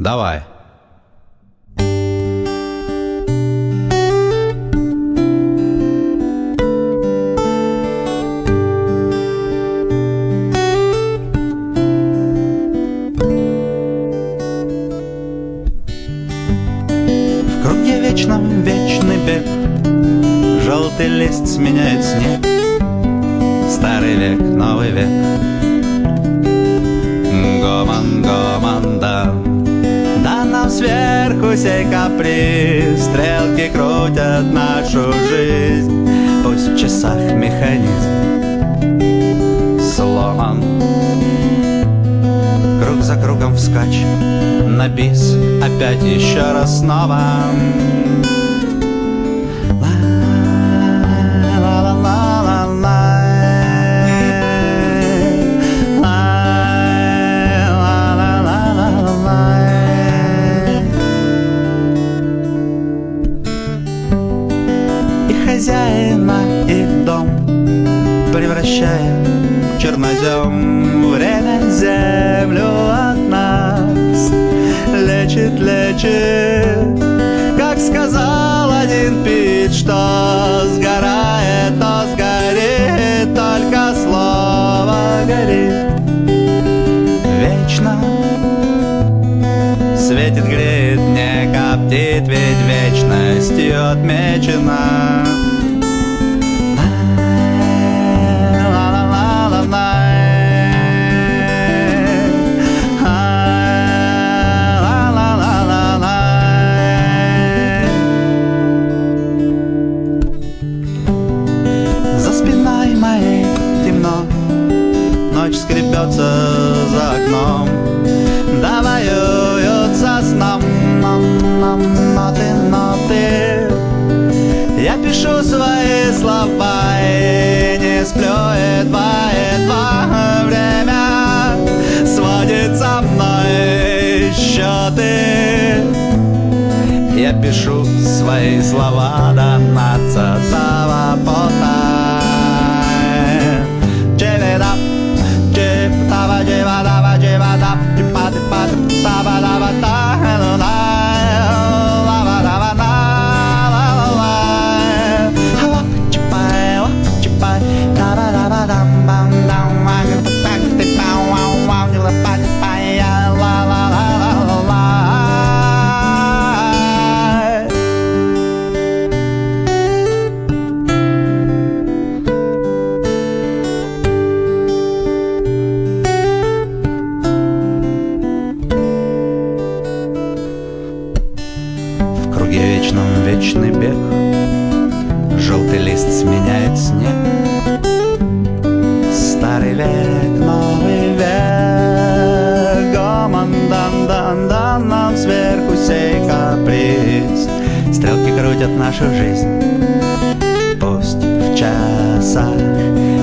Давай. В круге вечном вечный бег, желтый лист сменяет снег. Старый век, новый век. Гомон, гомон, да. Да нам сверху сей каприз, стрелки крутят нашу жизнь. Пусть в часах механизм сломан. Круг за кругом вскачь на бис, опять еще раз снова. Хозяина и дом, превращая в чернозем, время землю от нас лечит, лечит. Как сказал один Пит, что сгорает, то сгорит, только слово горит. Вечно светит, греет, не коптит, ведь вечностью отмечена. За спиной моей темно, ночь скребется за окном, да воюют со сном ноты, ноты. Я пишу свои слова и не сплю, едва, едва время сводит со мной счеты. Я пишу свои слова до 12-го пота. Чеведап, чевдава, чевадава, чевадап, чипа-типа, таба-дава-та, вечном вечный бег, желтый лист сменяет снег. Старый век, новый век. Гомон, дан-дан-дан, нам сверху сей каприз. Стрелки крутят нашу жизнь. Пусть в часах